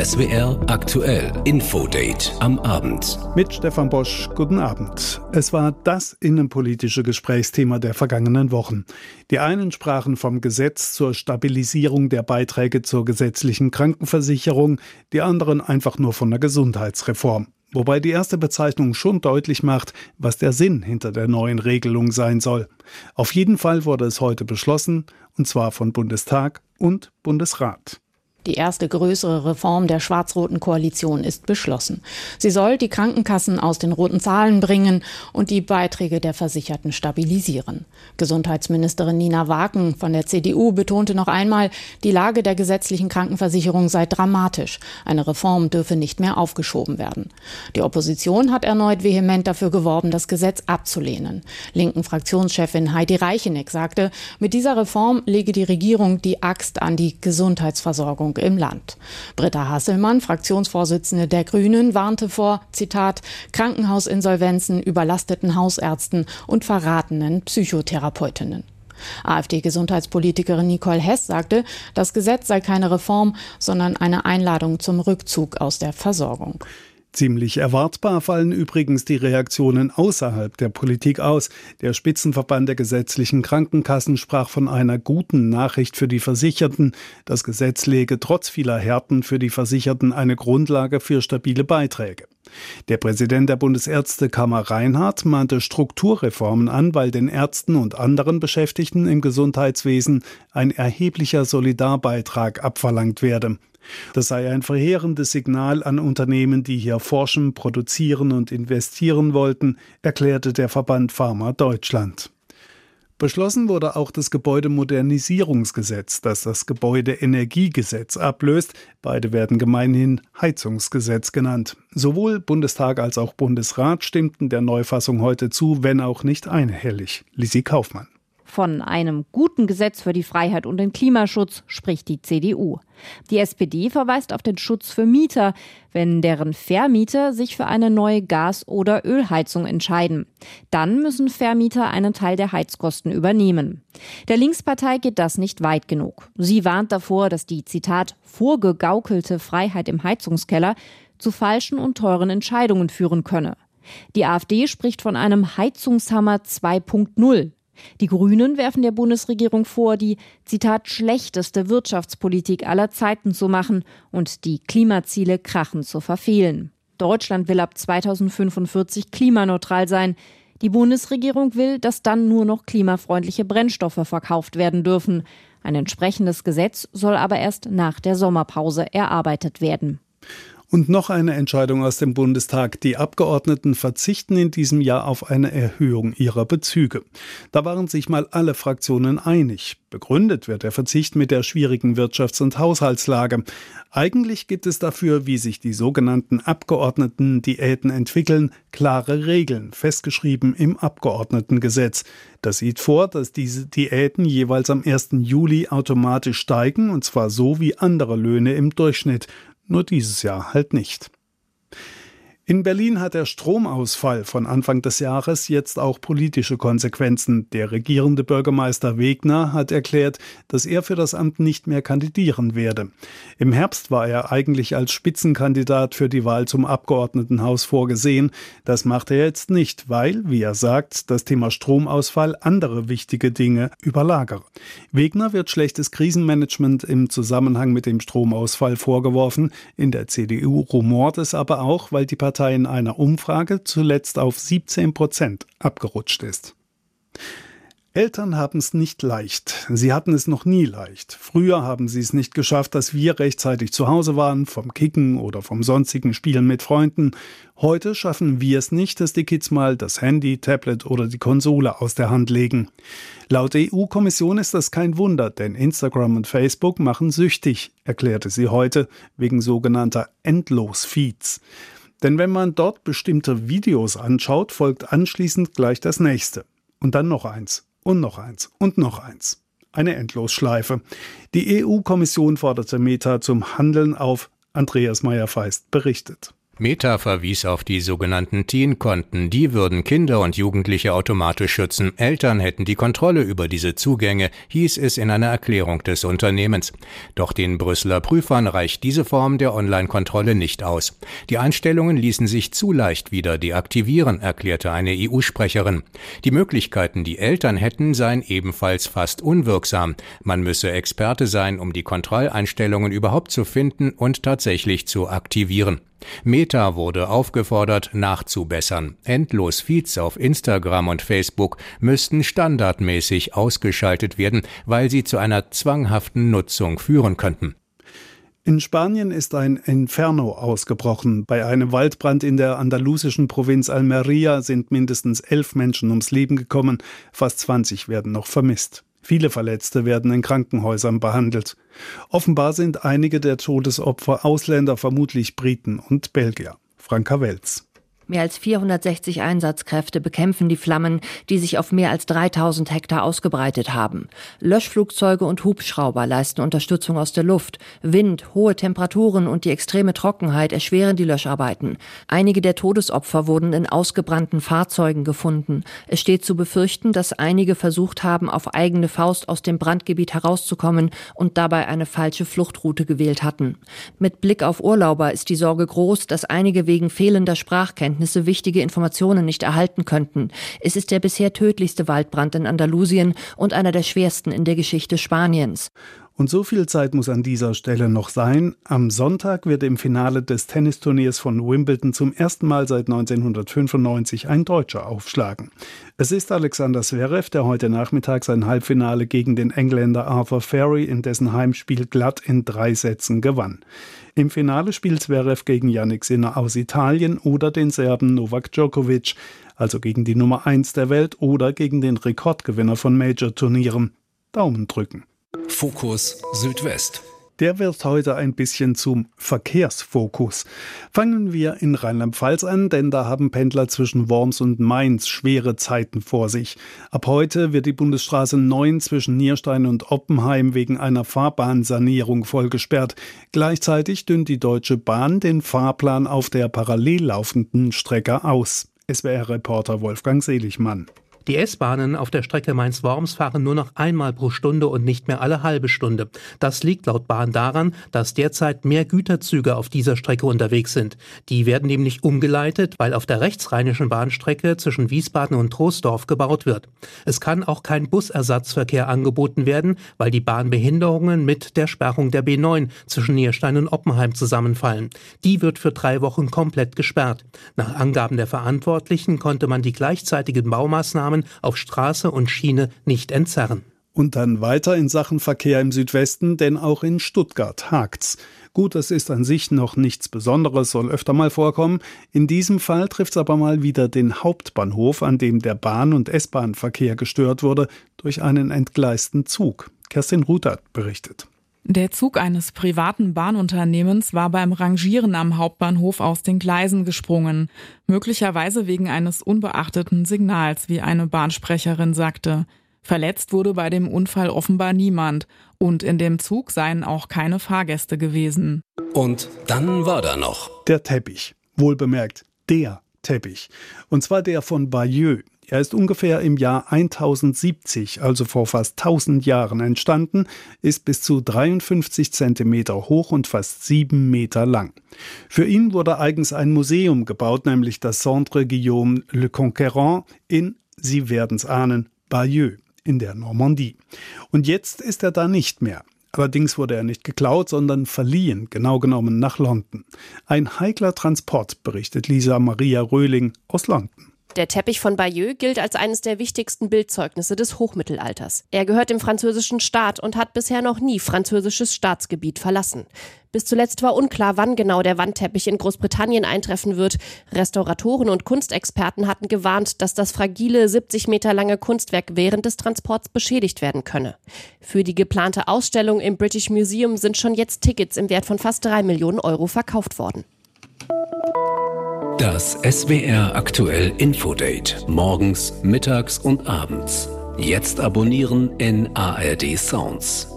SWR aktuell Infodate am Abend. Mit Stefan Bosch, guten Abend. Es war das innenpolitische Gesprächsthema der vergangenen Wochen. Die einen sprachen vom Gesetz zur Stabilisierung der Beiträge zur gesetzlichen Krankenversicherung, die anderen einfach nur von der Gesundheitsreform. Wobei die erste Bezeichnung schon deutlich macht, was der Sinn hinter der neuen Regelung sein soll. Auf jeden Fall wurde es heute beschlossen, und zwar von Bundestag und Bundesrat. Die erste größere Reform der schwarz-roten Koalition ist beschlossen. Sie soll die Krankenkassen aus den roten Zahlen bringen und die Beiträge der Versicherten stabilisieren. Gesundheitsministerin Nina Waken von der CDU betonte noch einmal, die Lage der gesetzlichen Krankenversicherung sei dramatisch. Eine Reform dürfe nicht mehr aufgeschoben werden. Die Opposition hat erneut vehement dafür geworben, das Gesetz abzulehnen. Linken Fraktionschefin Heidi Reicheneck sagte, mit dieser Reform lege die Regierung die Axt an die Gesundheitsversorgung im Land. Britta Hasselmann, Fraktionsvorsitzende der Grünen, warnte vor, Zitat, Krankenhausinsolvenzen, überlasteten Hausärzten und verratenen Psychotherapeutinnen. AfD-Gesundheitspolitikerin Nicole Hess sagte, das Gesetz sei keine Reform, sondern eine Einladung zum Rückzug aus der Versorgung. Ziemlich erwartbar fallen übrigens die Reaktionen außerhalb der Politik aus. Der Spitzenverband der gesetzlichen Krankenkassen sprach von einer guten Nachricht für die Versicherten. Das Gesetz lege trotz vieler Härten für die Versicherten eine Grundlage für stabile Beiträge. Der Präsident der Bundesärztekammer Reinhardt mahnte Strukturreformen an, weil den Ärzten und anderen Beschäftigten im Gesundheitswesen ein erheblicher Solidarbeitrag abverlangt werde. Das sei ein verheerendes Signal an Unternehmen, die hier forschen, produzieren und investieren wollten, erklärte der Verband Pharma Deutschland. Beschlossen wurde auch das Gebäudemodernisierungsgesetz, das das Gebäudeenergiegesetz ablöst. Beide werden gemeinhin Heizungsgesetz genannt. Sowohl Bundestag als auch Bundesrat stimmten der Neufassung heute zu, wenn auch nicht einhellig. Lisi Kaufmann. Von einem guten Gesetz für die Freiheit und den Klimaschutz spricht die CDU. Die SPD verweist auf den Schutz für Mieter, wenn deren Vermieter sich für eine neue Gas- oder Ölheizung entscheiden. Dann müssen Vermieter einen Teil der Heizkosten übernehmen. Der Linkspartei geht das nicht weit genug. Sie warnt davor, dass die, Zitat, vorgegaukelte Freiheit im Heizungskeller zu falschen und teuren Entscheidungen führen könne. Die AfD spricht von einem Heizungshammer 2.0. Die Grünen werfen der Bundesregierung vor, die, Zitat, schlechteste Wirtschaftspolitik aller Zeiten zu machen und die Klimaziele krachend zu verfehlen. Deutschland will ab 2045 klimaneutral sein. Die Bundesregierung will, dass dann nur noch klimafreundliche Brennstoffe verkauft werden dürfen. Ein entsprechendes Gesetz soll aber erst nach der Sommerpause erarbeitet werden. Und noch eine Entscheidung aus dem Bundestag. Die Abgeordneten verzichten in diesem Jahr auf eine Erhöhung ihrer Bezüge. Da waren sich mal alle Fraktionen einig. Begründet wird der Verzicht mit der schwierigen Wirtschafts- und Haushaltslage. Eigentlich gibt es dafür, wie sich die sogenannten Abgeordnetendiäten entwickeln, klare Regeln, festgeschrieben im Abgeordnetengesetz. Das sieht vor, dass diese Diäten jeweils am 1. Juli automatisch steigen, und zwar so wie andere Löhne im Durchschnitt. Nur dieses Jahr halt nicht. In Berlin hat der Stromausfall von Anfang des Jahres jetzt auch politische Konsequenzen. Der regierende Bürgermeister Wegner hat erklärt, dass er für das Amt nicht mehr kandidieren werde. Im Herbst war er eigentlich als Spitzenkandidat für die Wahl zum Abgeordnetenhaus vorgesehen. Das macht er jetzt nicht, weil, wie er sagt, das Thema Stromausfall andere wichtige Dinge überlagere. Wegner wird schlechtes Krisenmanagement im Zusammenhang mit dem Stromausfall vorgeworfen. In der CDU rumort es aber auch, weil die Partei in einer Umfrage zuletzt auf 17% abgerutscht ist. Eltern haben es nicht leicht. Sie hatten es noch nie leicht. Früher haben sie es nicht geschafft, dass wir rechtzeitig zu Hause waren, vom Kicken oder vom sonstigen Spielen mit Freunden. Heute schaffen wir es nicht, dass die Kids mal das Handy, Tablet oder die Konsole aus der Hand legen. Laut EU-Kommission ist das kein Wunder, denn Instagram und Facebook machen süchtig, erklärte sie heute, wegen sogenannter Endlos-Feeds. Denn wenn man dort bestimmte Videos anschaut, folgt anschließend gleich das nächste. Und dann noch eins. Und noch eins. Und noch eins. Eine Endlosschleife. Die EU-Kommission forderte Meta zum Handeln auf. Andreas Meyer-Feist berichtet. Meta verwies auf die sogenannten Teen-Konten. Die würden Kinder und Jugendliche automatisch schützen. Eltern hätten die Kontrolle über diese Zugänge, hieß es in einer Erklärung des Unternehmens. Doch den Brüsseler Prüfern reicht diese Form der Online-Kontrolle nicht aus. Die Einstellungen ließen sich zu leicht wieder deaktivieren, erklärte eine EU-Sprecherin. Die Möglichkeiten, die Eltern hätten, seien ebenfalls fast unwirksam. Man müsse Experte sein, um die Kontrolleinstellungen überhaupt zu finden und tatsächlich zu aktivieren. Meta wurde aufgefordert, nachzubessern. Endlos Feeds auf Instagram und Facebook müssten standardmäßig ausgeschaltet werden, weil sie zu einer zwanghaften Nutzung führen könnten. In Spanien ist ein Inferno ausgebrochen. Bei einem Waldbrand in der andalusischen Provinz Almería sind mindestens 11 Menschen ums Leben gekommen, fast 20 werden noch vermisst. Viele Verletzte werden in Krankenhäusern behandelt. Offenbar sind einige der Todesopfer Ausländer, vermutlich Briten und Belgier. Franka Welz. Mehr als 460 Einsatzkräfte bekämpfen die Flammen, die sich auf mehr als 3000 Hektar ausgebreitet haben. Löschflugzeuge und Hubschrauber leisten Unterstützung aus der Luft. Wind, hohe Temperaturen und die extreme Trockenheit erschweren die Löscharbeiten. Einige der Todesopfer wurden in ausgebrannten Fahrzeugen gefunden. Es steht zu befürchten, dass einige versucht haben, auf eigene Faust aus dem Brandgebiet herauszukommen und dabei eine falsche Fluchtroute gewählt hatten. Mit Blick auf Urlauber ist die Sorge groß, dass einige wegen fehlender Sprachkenntnisse wichtige Informationen nicht erhalten könnten. Es ist der bisher tödlichste Waldbrand in Andalusien und einer der schwersten in der Geschichte Spaniens. Und so viel Zeit muss an dieser Stelle noch sein. Am Sonntag wird im Finale des Tennisturniers von Wimbledon zum ersten Mal seit 1995 ein Deutscher aufschlagen. Es ist Alexander Zverev, der heute Nachmittag sein Halbfinale gegen den Engländer Arthur Ferry in dessen Heimspiel glatt in 3 Sätzen gewann. Im Finale spielt Zverev gegen Jannik Sinner aus Italien oder den Serben Novak Djokovic, also gegen die Nummer 1 der Welt oder gegen den Rekordgewinner von Major-Turnieren. Daumen drücken. Fokus Südwest. Der wird heute ein bisschen zum Verkehrsfokus. Fangen wir in Rheinland-Pfalz an, denn da haben Pendler zwischen Worms und Mainz schwere Zeiten vor sich. Ab heute wird die Bundesstraße 9 zwischen Nierstein und Oppenheim wegen einer Fahrbahnsanierung vollgesperrt. Gleichzeitig dünnt die Deutsche Bahn den Fahrplan auf der parallel laufenden Strecke aus. SWR-Reporter Wolfgang Seligmann. Die S-Bahnen auf der Strecke Mainz-Worms fahren nur noch einmal pro Stunde und nicht mehr alle halbe Stunde. Das liegt laut Bahn daran, dass derzeit mehr Güterzüge auf dieser Strecke unterwegs sind. Die werden nämlich umgeleitet, weil auf der rechtsrheinischen Bahnstrecke zwischen Wiesbaden und Troisdorf gebaut wird. Es kann auch kein Busersatzverkehr angeboten werden, weil die Bahnbehinderungen mit der Sperrung der B9 zwischen Nierstein und Oppenheim zusammenfallen. Die wird für 3 Wochen komplett gesperrt. Nach Angaben der Verantwortlichen konnte man die gleichzeitigen Baumaßnahmen auf Straße und Schiene nicht entzerren. Und dann weiter in Sachen Verkehr im Südwesten, denn auch in Stuttgart hakt's. Gut, das ist an sich noch nichts Besonderes, soll öfter mal vorkommen. In diesem Fall trifft's aber mal wieder den Hauptbahnhof, an dem der Bahn- und S-Bahn-Verkehr gestört wurde, durch einen entgleisten Zug. Kerstin Rutert berichtet. Der Zug eines privaten Bahnunternehmens war beim Rangieren am Hauptbahnhof aus den Gleisen gesprungen. Möglicherweise wegen eines unbeachteten Signals, wie eine Bahnsprecherin sagte. Verletzt wurde bei dem Unfall offenbar niemand. Und in dem Zug seien auch keine Fahrgäste gewesen. Und dann war da noch der Teppich. Wohlbemerkt, der Teppich. Und zwar der von Bayeux. Er ist ungefähr im Jahr 1070, also vor fast 1000 Jahren entstanden, ist bis zu 53 Zentimeter hoch und fast 7 Meter lang. Für ihn wurde eigens ein Museum gebaut, nämlich das Centre Guillaume le Conquérant in, Sie werden's ahnen, Bayeux in der Normandie. Und jetzt ist er da nicht mehr. Allerdings wurde er nicht geklaut, sondern verliehen, genau genommen nach London. Ein heikler Transport, berichtet Lisa Maria Röhling aus London. Der Teppich von Bayeux gilt als eines der wichtigsten Bildzeugnisse des Hochmittelalters. Er gehört dem französischen Staat und hat bisher noch nie französisches Staatsgebiet verlassen. Bis zuletzt war unklar, wann genau der Wandteppich in Großbritannien eintreffen wird. Restauratoren und Kunstexperten hatten gewarnt, dass das fragile, 70 Meter lange Kunstwerk während des Transports beschädigt werden könne. Für die geplante Ausstellung im British Museum sind schon jetzt Tickets im Wert von fast 3 Millionen Euro verkauft worden. Das SWR Aktuell Infodate. Morgens, mittags und abends. Jetzt abonnieren in ARD Sounds.